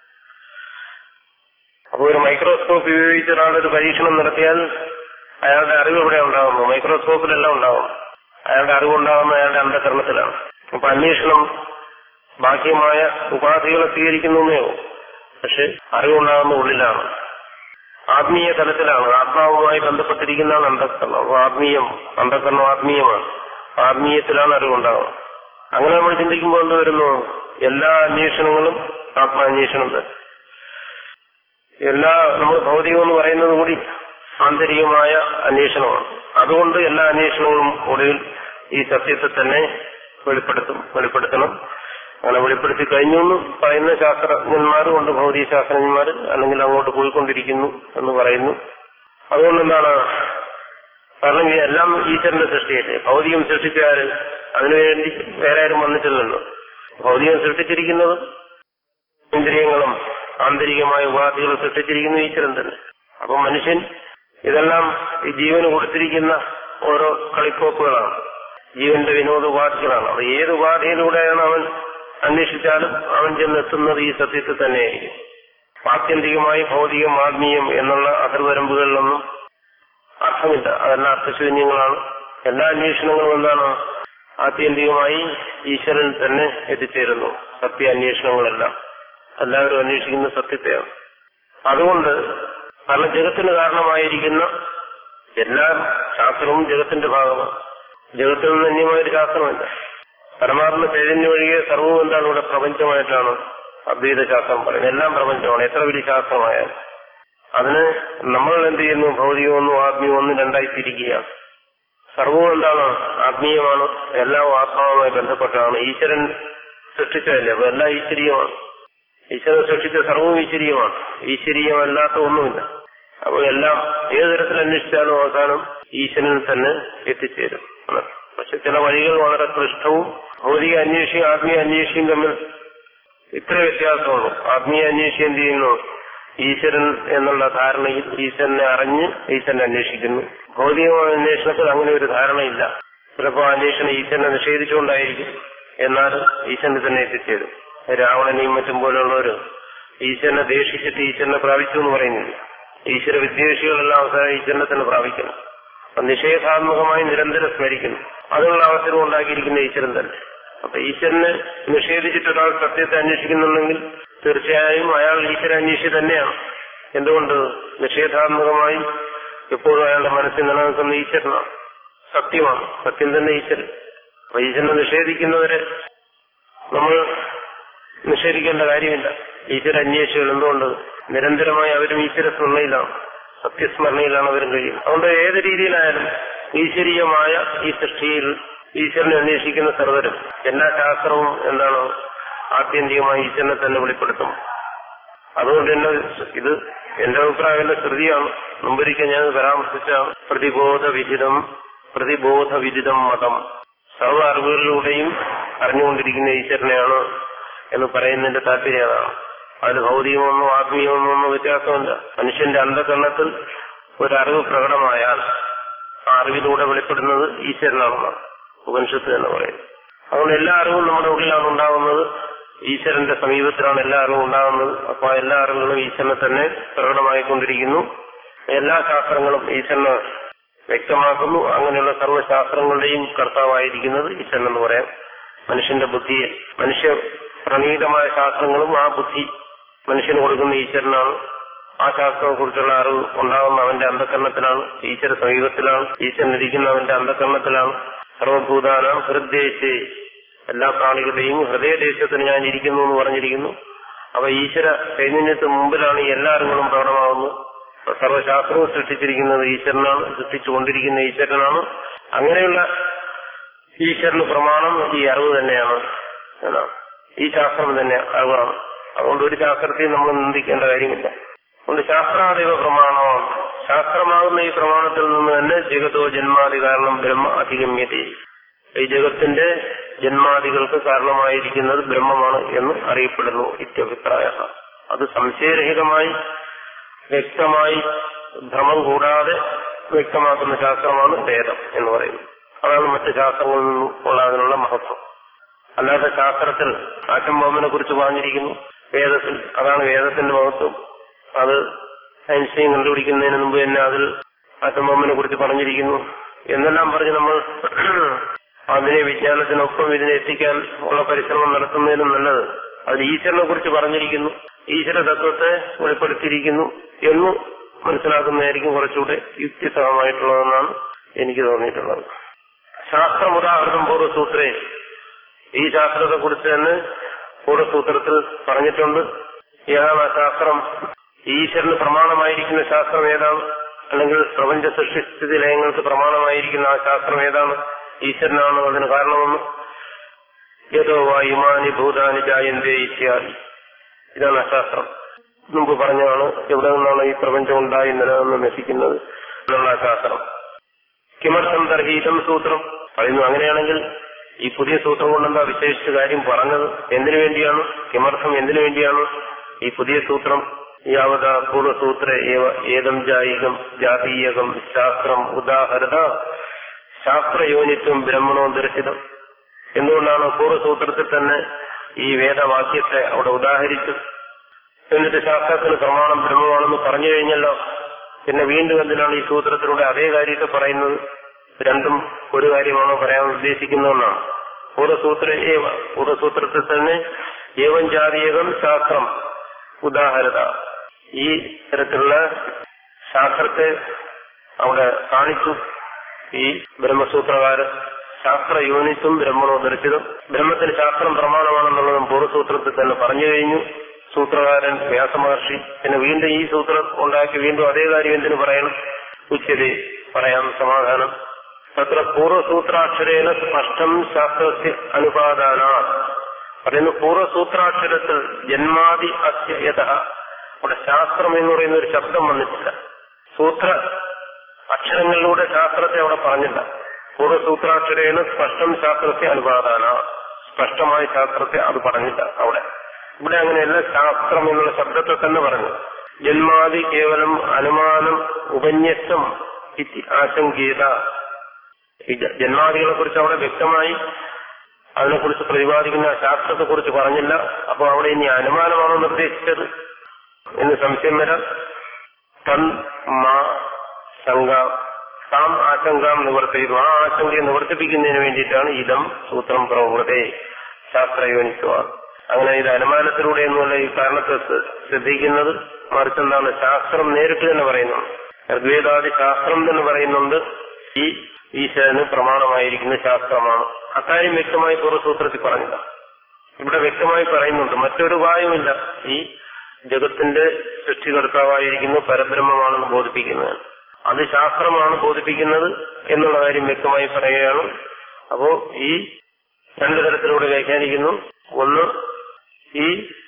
അപ്പോൾ ഒരു മൈക്രോസ്കോപ്പ് ഉപയോഗിച്ച് ഒരാളൊരു പരീക്ഷണം നടത്തിയാൽ അയാളുടെ അറിവ് എവിടെ ഉണ്ടാകുന്നു? മൈക്രോസ്കോപ്പിലെല്ലാം ഉണ്ടാകും. അയാളുടെ അറിവുണ്ടാകുന്ന അയാളുടെ അന്ധകരണത്തിലാണ്. അപ്പൊ അന്വേഷണം ബാഹ്യമായ ഉപാധികളെ സ്വീകരിക്കുന്നേ, പക്ഷെ അറിവുണ്ടാകുന്ന ഉള്ളിലാണ്, ആത്മീയ തലത്തിലാണ്, ആത്മാവുമായി ബന്ധപ്പെട്ടിരിക്കുന്നതാണ് അന്ധകരണം. അപ്പൊ ആത്മീയം, അന്ധകരണം ആത്മീയമാണ്, ആത്മീയത്തിലാണ് അറിവുണ്ടാകുന്നത്. അങ്ങനെ നമ്മൾ ചിന്തിക്കുമ്പോൾ എന്ത് വരുന്നു? എല്ലാ അന്വേഷണങ്ങളും ആത്മാന്വേഷണം തന്നെ. എല്ലാ നമ്മൾ ഭൗതികം എന്ന് പറയുന്നത് കൂടി ആന്തരികമായ അന്വേഷണമാണ്. അതുകൊണ്ട് എല്ലാ അന്വേഷണങ്ങളും ഒടുവിൽ ഈ സത്യത്തെ തന്നെ വെളിപ്പെടുത്തും, വെളിപ്പെടുത്തണം. അങ്ങനെ വെളിപ്പെടുത്തി കഴിഞ്ഞു എന്ന് പറയുന്ന ശാസ്ത്രജ്ഞന്മാരും ഉണ്ട്, ഭൗതിക ശാസ്ത്രജ്ഞന്മാർ, അല്ലെങ്കിൽ അങ്ങോട്ട് പോയിക്കൊണ്ടിരിക്കുന്നു എന്ന് പറയുന്നു. അതുകൊണ്ട് എന്താണ്? കാരണം എല്ലാം ഈശ്വരന്റെ സൃഷ്ടിയല്ലേ. ഭൗതികം സൃഷ്ടിച്ചാൽ അതിനുവേണ്ടി വേറെ ആരും വന്നിട്ടില്ലല്ലോ. ഭൗതികം സൃഷ്ടിച്ചിരിക്കുന്നത് ഇന്ദ്രിയങ്ങളും ആന്തരികമായ ഉപാധികൾ സൃഷ്ടിച്ചിരിക്കുന്ന ഈശ്വരൻ തന്നെ. അപ്പൊ മനുഷ്യൻ ഇതെല്ലാം ഈ ജീവന് കൊടുത്തിരിക്കുന്ന ഓരോ കളിക്കോപ്പുകളാണ്, ജീവന്റെ വിനോദ ഉപാധികളാണ്. അത് ഏത് ഉപാധിയിലൂടെയാണ് അവൻ അന്വേഷിച്ചാലും അവൻ ചെന്നെത്തുന്നത് ഈ സത്യത്തിൽ തന്നെയായിരിക്കും. ആത്യന്തികമായി ഭൗതികം, ആത്മീയം എന്നുള്ള അതിർവരമ്പുകളിലൊന്നും അർത്ഥമില്ല. അതെല്ലാം അർത്ഥശൂന്യങ്ങളാണ്. എല്ലാ അന്വേഷണങ്ങളും എന്താണ്? ആത്യന്തികമായി ഈശ്വരൻ തന്നെ എത്തിച്ചേരുന്നു. സത്യ അന്വേഷണങ്ങളെല്ലാം എല്ലാവരും അന്വേഷിക്കുന്ന സത്യത്തെയാണ്. അതുകൊണ്ട് കാരണം ജഗത്തിന് കാരണമായിരിക്കുന്ന എല്ലാ ശാസ്ത്രവും ജഗത്തിന്റെ ഭാഗമാണ്. ജഗത്തിൽ നിന്ന് അന്യമായൊരു ശാസ്ത്രമല്ല. പരമാത്മ ചൈതന്യം ഒഴികെ സർവ്വവും എന്താണ്? ഇവിടെ പ്രപഞ്ചമായിട്ടാണ് അദ്വൈത ശാസ്ത്രം പറയുന്നത്. എല്ലാം പ്രപഞ്ചമാണ്, എത്ര വലിയ ശാസ്ത്രമായാലും. അതിന് നമ്മൾ എന്ത് ചെയ്യുന്നു? ഭൗതികമൊന്നും ആത്മീയമൊന്നും രണ്ടായി തിരിക്കുകയാണ്. സർവവും എന്താണ്? ആത്മീയമാണ്, എല്ലാം ആത്മാവുമായി ബന്ധപ്പെട്ടാണ്. ഈശ്വരൻ സൃഷ്ടിച്ചതല്ലേ, അപ്പൊ എല്ലാം ഈശ്വരീയമാണ്. ഈശ്വരൻ സൃഷ്ടിച്ച സർവവും ഈശ്വരീയമാണ്, ഈശ്വരീയമല്ലാത്ത ഒന്നുമില്ല. അപ്പോൾ എല്ലാം ഏതു തരത്തിൽ അന്വേഷിച്ചാലും അവസാനം ഈശ്വരനിൽ തന്നെ എത്തിച്ചേരും. പക്ഷെ ചില വഴികൾ വളരെ ക്ലിഷ്ടവും ഭൗതിക അന്വേഷിയും ആത്മീയ അന്വേഷിയും തമ്മിൽ ഇത്ര വ്യത്യാസമുള്ളൂ. ആത്മീയ അന്വേഷി എന്ത് ചെയ്യുന്നു? ഈശ്വരൻ എന്നുള്ള ധാരണയിൽ ഈശ്വരനെ അറിഞ്ഞ് ഈശ്വരനെ അന്വേഷിക്കുന്നു. ഭൗതികമായ അന്വേഷണത്തിൽ അങ്ങനെ ഒരു ധാരണയില്ല. ചിലപ്പോൾ അന്വേഷണം ഈശ്വരനെ നിഷേധിച്ചുകൊണ്ടായിരിക്കും, എന്നാലും ഈശ്വരനെ തന്നെ എത്തിച്ചേരും. രാവണനെയും മറ്റും പോലെയുള്ളവര് ഈശ്വരനെ ദേഷിച്ചിട്ട് ഈശ്വരനെ പ്രാപിച്ചു എന്ന് പറയുന്നില്ല. ഈശ്വര വിദ്വേഷികളെല്ലാം അവസാനം ഈശ്വരനെ തന്നെ പ്രാപിക്കണം. നിഷേധാത്മകമായി നിരന്തരം സ്മരിക്കുന്നു. അതിനുള്ള അവസരം ഉണ്ടാക്കിയിരിക്കുന്ന ഈശ്വരൻ തന്നെ. അപ്പൊ ഈശ്വരനെ നിഷേധിച്ചിട്ട് ഒരാൾ സത്യത്തെ അന്വേഷിക്കുന്നുണ്ടെങ്കിൽ തീർച്ചയായും അയാൾ ഈശ്വര അന്വേഷി തന്നെയാണ്. എന്തുകൊണ്ട്? നിഷേധാത്മകമായി എപ്പോഴും അയാളുടെ മനസ്സിൽ നിലനിൽക്കുന്ന ഈശ്വരനാണ്, സത്യമാണ്. സത്യം തന്നെ ഈശ്വരൻ. അപ്പൊ ഈശ്വരനെ നിഷേധിക്കുന്നവരെ നമ്മൾ നിഷേധിക്കേണ്ട കാര്യമില്ല. ഈശ്വര അന്വേഷികൾ എന്തുകൊണ്ട്? നിരന്തരമായി അവരും ഈശ്വര സ്മരണയിലാണ്, സത്യസ്മരണയിലാണ് അവരും കഴിയുന്നത്. അതുകൊണ്ട് ഏത് രീതിയിലായാലും ഈശ്വരീയമായ ഈ സൃഷ്ടിയിൽ ഈശ്വരനെ അന്വേഷിക്കുന്ന സർവരും എല്ലാ ശാസ്ത്രവും എന്താണ്? ആത്യന്തികമായി ഈശ്വരനെ തന്നെ വെളിപ്പെടുത്തും. അതുകൊണ്ട് തന്നെ ഇത് എന്റെ അഭിപ്രായത്തിന്റെ ശ്രുതിയാണ്. മുമ്പൊരിക്കൽ ഞാൻ പരാമർശിച്ച പ്രതിബോധ വിദിതം പ്രതിബോധ വിദിതം മതം, സർവ്വ അറിവുകളിലൂടെയും അറിഞ്ഞുകൊണ്ടിരിക്കുന്ന ഈശ്വരനെയാണ് എന്ന് പറയുന്നതിന്റെ താല്പര്യം അതാണ്. അതിന് ഭൗതികമൊന്നോ ആത്മീയമൊന്നോ ഒന്നും വ്യത്യാസമില്ല. മനുഷ്യന്റെ അന്ധകരണത്തിൽ ഒരറിവ് പ്രകടമായാൽ ആ അറിവിലൂടെ വെളിപ്പെടുന്നത് ഈശ്വരനാണെന്നാണ് ഉപനിഷത്ത് എന്ന് പറയുന്നത്. അതുകൊണ്ട് എല്ലാ അറിവും നമ്മുടെ ഉള്ളിലാണ് ഉണ്ടാകുന്നത്, ഈശ്വരന്റെ സമീപത്തിലാണ് എല്ലാ അറിവും ഉണ്ടാകുന്നത്. അപ്പൊ എല്ലാ അറിവുകളും ഈശ്വരനെ തന്നെ പ്രകടമായിക്കൊണ്ടിരിക്കുന്നു. എല്ലാ ശാസ്ത്രങ്ങളും ഈശ്വരനെ വ്യക്തമാക്കുന്നു. അങ്ങനെയുള്ള സർവ്വശാസ്ത്രങ്ങളുടെയും കർത്താവായിരിക്കുന്നത് ഈശ്വരൻ എന്ന് പറയാം. മനുഷ്യന്റെ ബുദ്ധിയെ, മനുഷ്യ പ്രണീതമായ ശാസ്ത്രങ്ങളും ആ ബുദ്ധി മനുഷ്യന് കൊടുക്കുന്ന ഈശ്വരനാണ്. ആ ശാസ്ത്രത്തെ കുറിച്ചുള്ള അറിവ് ഉണ്ടാകുന്ന അവന്റെ അന്ധകരണത്തിലാണ്, ഈശ്വര സമീപത്തിലാണ്, ഈശ്വരനിരിക്കുന്ന അവന്റെ അന്ധകരണത്തിലാണ്. സർവഭൂതാനാം ഹൃദ്ദേശേ, എല്ലാ പ്രാണികളുടെയും ഹൃദയദേശത്തിന് ഞാൻ ഇരിക്കുന്നു എന്ന് പറഞ്ഞിരിക്കുന്നു. അപ്പൊ ഈശ്വര ചൈതന്യത്തിന് മുമ്പിലാണ് ഈ എല്ലാ അറിവുകളും പ്രകടമാകുന്നത്. സർവശാസ്ത്രവും സൃഷ്ടിച്ചിരിക്കുന്നത് ഈശ്വരനാണ്, സൃഷ്ടിച്ചുകൊണ്ടിരിക്കുന്ന ഈശ്വരനാണ്. അങ്ങനെയുള്ള ഈശ്വരന് പ്രമാണം ഈ അറിവ് തന്നെയാണ് എന്നാണ്. ഈ ശാസ്ത്രം തന്നെ അറിവാണ്. അതുകൊണ്ട് ഒരു ശാസ്ത്രത്തെയും നമ്മൾ നിന്ദിക്കേണ്ട കാര്യമില്ല. അതുകൊണ്ട് ശാസ്ത്രാദൈവ പ്രമാണമാണ്. ശാസ്ത്രമാകുന്ന ഈ പ്രമാണത്തിൽ നിന്ന് തന്നെ ജഗതോ ജന്മാദി കാരണം ബ്രഹ്മ അധിഗമ്യത, ഈ ജഗത്തിന്റെ ജന്മാദികൾക്ക് കാരണമായിരിക്കുന്നത് ബ്രഹ്മമാണ് എന്ന് അറിയപ്പെടുന്നു ഇത്യഭിപ്രായ. അത് സംശയരഹിതമായി വ്യക്തമായി ഭ്രമം കൂടാതെ വ്യക്തമാക്കുന്ന ശാസ്ത്രമാണ് വേദം എന്ന് പറയുന്നത്. അതാണ് മറ്റ് ശാസ്ത്രങ്ങളിൽ നിന്നും ഉള്ള അതിനുള്ള മഹത്വം. അല്ലാതെ ശാസ്ത്രത്തിൽ ആറ്റം ബോംബിനെ കുറിച്ച് പറഞ്ഞിരിക്കുന്നു വേദത്തിൽ, അതാണ് വേദത്തിന്റെ മഹത്വം. അത് ഐൻസ്റ്റീൻ കണ്ടുപിടിക്കുന്നതിന് മുമ്പ് തന്നെ അതിൽ ആറ്റം ബോംബിനെ കുറിച്ച് പറഞ്ഞിരിക്കുന്നു എന്നെല്ലാം പറഞ്ഞ് നമ്മൾ അതിനെ വിജ്ഞാനത്തിനൊപ്പം ഇതിനെ എത്തിക്കാൻ ഉള്ള പരിശ്രമം നടത്തുന്നതിനും നല്ലത് അതിൽ ഈശ്വരനെ കുറിച്ച് പറഞ്ഞിരിക്കുന്നു, ഈശ്വര തത്വത്തെ വെളിപ്പെടുത്തിയിരിക്കുന്നു എന്ന് മനസ്സിലാക്കുന്നതായിരിക്കും കുറച്ചുകൂടെ യുക്തിസഹമായിട്ടുള്ളതെന്നാണ് എനിക്ക് തോന്നിയിട്ടുള്ളത്. ശാസ്ത്രമുദാഹരണം പൂർവ്വസൂത്രേ, ഈ ശാസ്ത്രത്തെ കുറിച്ച് തന്നെ പൂർവ്വസൂത്രത്തിൽ പറഞ്ഞിട്ടുണ്ട്. ഏതാണ് ആ ശാസ്ത്രം? ഈശ്വരന് പ്രമാണമായിരിക്കുന്ന ശാസ്ത്രം ഏതാണ്? അല്ലെങ്കിൽ പ്രപഞ്ച സൃഷ്ടിസ്ഥിതി ലയങ്ങൾക്ക് പ്രമാണമായിരിക്കുന്ന ആ ശാസ്ത്രം ഏതാണ്? ഈശ്വരനാണ് അതിന് കാരണമെന്ന്. യതോ വായുമാനി ഭൂതാനി ജായന്തേ ഇത്യാദി, ഇതാണ് ആ ശാസ്ത്രം. മുമ്പ് പറഞ്ഞാണ് എവിടെ നിന്നാണ് ഈ പ്രപഞ്ചം ഉണ്ടായി നിലനിന്ന് നശിക്കുന്നത് എന്നുള്ള ശാസ്ത്രം. കിമർത്ഥം തർഹീതം സൂത്രം പറയുന്നു. അങ്ങനെയാണെങ്കിൽ ഈ പുതിയ സൂത്രം കൊണ്ടെന്താ വിശേഷിച്ച കാര്യം പറഞ്ഞത്? എന്തിനു വേണ്ടിയാണ്? കിമർത്ഥം എന്തിനു വേണ്ടിയാണ് ഈ പുതിയ സൂത്രം? യാവത പൂർവ്വസൂത്ര ഏതം ജായികം ജാതീയകം ശാസ്ത്രം ഉദാഹരത ശാസ്ത്രയോനിത്വം ബ്രഹ്മണോ ദർശിതം. എന്തുകൊണ്ടാണ് പൂർവ്വസൂത്രത്തിൽ തന്നെ ഈ വേദവാക്യത്തെ അവിടെ ഉദാഹരിച്ചു? എന്നിട്ട് ശാസ്ത്രത്തിന് പ്രമാണം ബ്രഹ്മമാണെന്ന് പറഞ്ഞു കഴിഞ്ഞല്ലോ, പിന്നെ വീണ്ടും എന്തിനാണ് ഈ സൂത്രത്തിലൂടെ അതേ കാര്യത്തെ പറയുന്നത്? രണ്ടും ഒരു കാര്യമാണോ പറയാൻ ഉദ്ദേശിക്കുന്നതെന്നാണ്. പൂർവ്വസൂത്ര ഏവ, പൂർവ്വസൂത്രത്തിൽ തന്നെ ഏവം ജാതീയകം ശാസ്ത്രം ഉദാഹരത, ഈ തരത്തിലുള്ള ശാസ്ത്രത്തെ അവിടെ കാണിച്ചു ഈ ബ്രഹ്മസൂത്രകാരൻ. ശാസ്ത്രയോനിത്വം ബ്രഹ്മണോ ദർശിതം, ബ്രഹ്മത്തിന് ശാസ്ത്രം പ്രമാണമാണെന്നുള്ളതും പൂർവ്വസൂത്രത്തിൽ തന്നെ പറഞ്ഞു കഴിഞ്ഞു സൂത്രകാരൻ വ്യാസമഹർഷി. പിന്നെ വീണ്ടും ഈ സൂത്രം ഉണ്ടാക്കി വീണ്ടും അതേ കാര്യം എന്തിനു പറയണം? ഉച്ചതി പറയാം സമാധാനം. തത്ര പൂർവ്വസൂത്രാക്ഷരേണ സ്പഷ്ടം ശാസ്ത്രസ്യ അനുപാദാന പറയുന്നു. പൂർവ്വസൂത്രാക്ഷരത്തിൽ ജന്മാദി അസ്യ യതഃ, അവിടെ ശാസ്ത്രം എന്ന് പറയുന്ന ഒരു ശബ്ദം വന്നിട്ടില്ല. സൂത്ര അക്ഷരങ്ങളിലൂടെ ശാസ്ത്രത്തെ അവിടെ പറഞ്ഞില്ല. പൂർവ്വസൂത്രാക്ഷരേണ സ്പഷ്ടം ശാസ്ത്രത്തെ അനുപാദാന, സ്പഷ്ടമായ ശാസ്ത്രത്തെ അത് പറഞ്ഞില്ല അവിടെ. ഇവിടെ അങ്ങനെയല്ല, ശാസ്ത്രം എന്നുള്ള ശബ്ദത്തെ തന്നെ പറഞ്ഞു. ജന്മാദി കേവലം അനുമാനം ഉപന്യസ്തം ഇതി ആശങ്കീത. ഈ ജന്മാദികളെ കുറിച്ച് അവിടെ വ്യക്തമായി അതിനെക്കുറിച്ച് പ്രതിപാദിക്കുന്ന ശാസ്ത്രത്തെ കുറിച്ച് പറഞ്ഞില്ല. അപ്പോൾ അവിടെ ഇനി അനുമാനമാണോ നിർദ്ദേശിച്ചത് എന്ന് സംശയം വരാം. തൻ മാ ശങ്ക താം ആശങ്കാം നിവർത്തിക്കുന്നു. ആ ആശങ്കയെ നിവർത്തിപ്പിക്കുന്നതിന് വേണ്ടിയിട്ടാണ് ഇതം സൂത്രം പ്രവൃത്തെ ശാസ്ത്രയോനിത്വ. അങ്ങനെ ഇത് അനുമാനത്തിലൂടെ എന്നുള്ള ഈ കാരണത്തെ ശ്രദ്ധിക്കുന്നത്. മറിച്ചെന്താണ്? ശാസ്ത്രം നേരിട്ട് തന്നെ പറയുന്നു. ഋഗ്വേദാദി ശാസ്ത്രം തന്നെ പറയുന്നുണ്ട് ഈ ഈശ്വരന് പ്രമാണമായിരിക്കുന്ന ശാസ്ത്രമാണ്. അക്കാര്യം വ്യക്തമായി പൂർവ്വസൂത്രത്തിൽ പറഞ്ഞില്ല. ഇവിടെ വ്യക്തമായി പറയുന്നുണ്ട്. മറ്റൊരു ഉപായമില്ല. ഈ ജഗത്തിന്റെ സൃഷ്ടികർത്താവായിരിക്കുന്ന പരബ്രഹ്മമാണെന്ന് ബോധിപ്പിക്കുന്നത്. അത് ശാസ്ത്രമാണ് ബോധിപ്പിക്കുന്നത് എന്നുള്ള കാര്യം വ്യക്തമായി പറയുകയാണ്. അപ്പോ ഈ രണ്ടു തരത്തിലൂടെ വ്യാഖ്യാനിക്കുന്നു. ഒന്ന്, ഈ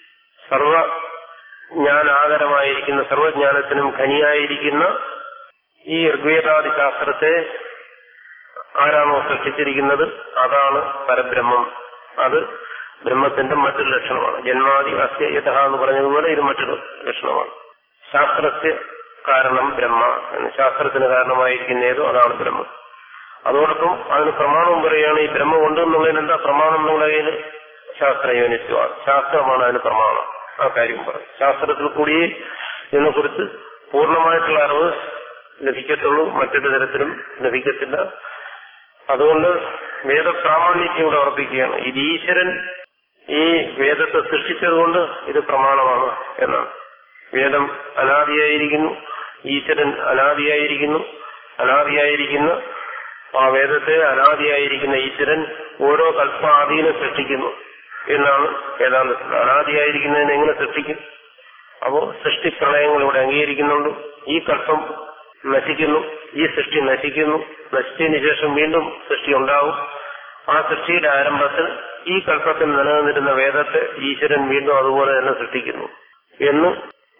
സർവജ്ഞാനാകരമായിരിക്കുന്ന സർവജ്ഞാനത്തിനും ഖനിയായിരിക്കുന്ന ഈ ഋഗ്വേദാദി ശാസ്ത്രത്തെ ആരാണോ സൃഷ്ടിച്ചിരിക്കുന്നത് അതാണ് പരബ്രഹ്മം. അത് ബ്രഹ്മത്തിന്റെ മറ്റൊരു ലക്ഷണമാണ്. ജന്മാദി അസ്യ യതഃ എന്ന് പറഞ്ഞതുപോലെ ഇത് മറ്റൊരു ലക്ഷണമാണ്. ശാസ്ത്രസ്യ കാരണം ബ്രഹ്മ എന്ന്, ശാസ്ത്രത്തിന് കാരണമായിരിക്കുന്ന ഏതോ അതാണ് ബ്രഹ്മം. അതോടൊപ്പം അതിന് പ്രമാണവും പറയുകയാണ്. ഈ ബ്രഹ്മം ഉണ്ട് എന്നുള്ളതിന് എന്താ പ്രമാണം എന്നുള്ള കയ്യിൽ ശാസ്ത്രയോനിത്വ, ശാസ്ത്രമാണ് അതിന് പ്രമാണം. ആ കാര്യം പറയും. ശാസ്ത്രത്തിൽ കൂടി ഇതിനെക്കുറിച്ച് പൂർണ്ണമായിട്ടുള്ള അറിവ് ലഭിക്കത്തുള്ളൂ, മറ്റൊരു തരത്തിലും ലഭിക്കത്തില്ല. അതുകൊണ്ട് വേദപ്രാമാണ്യത്തെ ഇവിടെ ഉറപ്പിക്കുകയാണ്. ഇത് ഈശ്വരൻ ഈ വേദത്തെ സൃഷ്ടിച്ചതുകൊണ്ട് ഇത് പ്രമാണമാണ് എന്നാണ്. വേദം അനാദിയായിരിക്കുന്നു, ഈശ്വരൻ അനാദിയായിരിക്കുന്നു. അനാദിയായിരിക്കുന്ന ആ വേദത്തെ അനാദിയായിരിക്കുന്ന ഈശ്വരൻ ഓരോ കൽപ്പാദീനെ സൃഷ്ടിക്കുന്നു എന്നാണ് വേദാന്തത്തിൽ. അനാദിയായിരിക്കുന്നതിനെ എങ്ങനെ സൃഷ്ടിക്കും? അപ്പോ സൃഷ്ടിപ്രളയങ്ങൾ ഇവിടെ അംഗീകരിക്കുന്നുണ്ട്. ഈ കൽപ്പം നശിക്കുന്നു, ഈ സൃഷ്ടി നശിക്കുന്നു, നശിച്ചതിന് ശേഷം വീണ്ടും സൃഷ്ടി ഉണ്ടാവും. ആ സൃഷ്ടിയുടെ ആരംഭത്തിൽ ഈ കൽപ്പത്തിൽ നിലനിന്നിരുന്ന വേദത്തെ ഈശ്വരൻ വീണ്ടും അതുപോലെ തന്നെ സൃഷ്ടിക്കുന്നു എന്ന്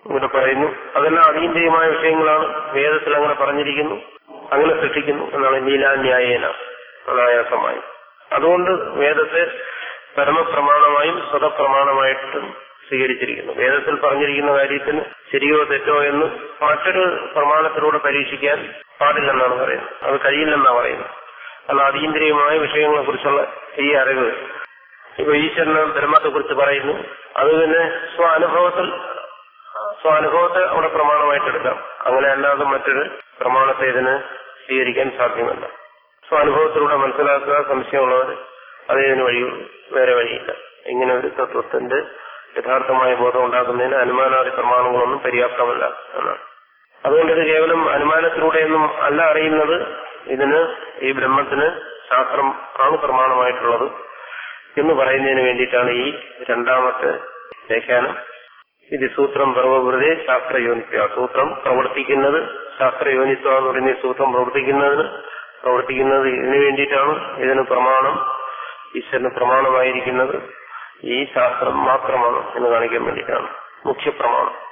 ഇവിടെ പറയുന്നു. അതെല്ലാം അതീന്ദ്രിയമായ വിഷയങ്ങളാണ്. വേദത്തിൽ അങ്ങനെ പറഞ്ഞിരിക്കുന്നു, അങ്ങനെ സൃഷ്ടിക്കുന്നു എന്നാണ് ലീലാന്യായേന അനായാസമായി. അതുകൊണ്ട് വേദത്തെ പരമപ്രമാണമായും സ്വതപ്രമാണമായിട്ടും സ്വീകരിച്ചിരിക്കുന്നു. വേദത്തിൽ പറഞ്ഞിരിക്കുന്ന കാര്യത്തിന് ശരിയോ തെറ്റോ എന്ന് മറ്റൊരു പ്രമാണത്തിലൂടെ പരീക്ഷിക്കാൻ പാടില്ലെന്നാണ് പറയുന്നത്. അത് കഴിയില്ലെന്നാണ് പറയുന്നത്. കാരണം അതീന്ദ്രിയമായ വിഷയങ്ങളെ കുറിച്ചുള്ള ഈ അറിവ്, ഇപ്പൊ ഈശ്വരന് ബ്രഹ്മത്തെ കുറിച്ച് പറയുന്നു, അത് പിന്നെ സ്വാനുഭവത്തിൽ സ്വാനുഭവത്തെ അവിടെ പ്രമാണമായിട്ടെടുക്കാം. അങ്ങനെ അല്ലാതെ മറ്റൊരു പ്രമാണത്തെ ഇതിന് സ്വീകരിക്കാൻ സാധ്യമല്ല. സ്വാനുഭവത്തിലൂടെ മനസ്സിലാക്കുക, സംശയമുള്ളവർ അതേ ഇതിന് വഴിയുള്ളൂ, വേറെ വഴിയില്ല. ഇങ്ങനെ ഒരു തത്വത്തിന്റെ യഥാർത്ഥമായ ബോധം ഉണ്ടാക്കുന്നതിന് അനുമാനാദി പ്രമാണങ്ങളൊന്നും പര്യാപ്തമല്ല എന്നാണ്. അതുകൊണ്ട് ഇത് കേവലം അനുമാനത്തിലൂടെയൊന്നും അല്ല അറിയുന്നത്. ഇതിന് ഈ ബ്രഹ്മത്തിന് ശാസ്ത്രം ആണ് പ്രമാണമായിട്ടുള്ളത് എന്ന് പറയുന്നതിന് വേണ്ടിയിട്ടാണ് ഈ രണ്ടാമത്തെ വ്യാഖ്യാനം. ഇത് സൂത്രം സർവവൃതേ ശാസ്ത്രയോനിത്വ. സൂത്രം പ്രവർത്തിക്കുന്നത് ശാസ്ത്രയോനിത്വ എന്ന് പറയുന്ന ഈ സൂത്രം പ്രവർത്തിക്കുന്നതിന് പ്രവർത്തിക്കുന്നത് ഇതിനു വേണ്ടിയിട്ടാണ്. ഇതിന് പ്രമാണം, ഈശ്വരന് പ്രമാണമായിരിക്കുന്നത് ഈ ശാസ്ത്രം മാത്രമാണ് എന്ന് കാണിക്കാൻ വേണ്ടിയിട്ടാണ് മുഖ്യ പ്രമാണം.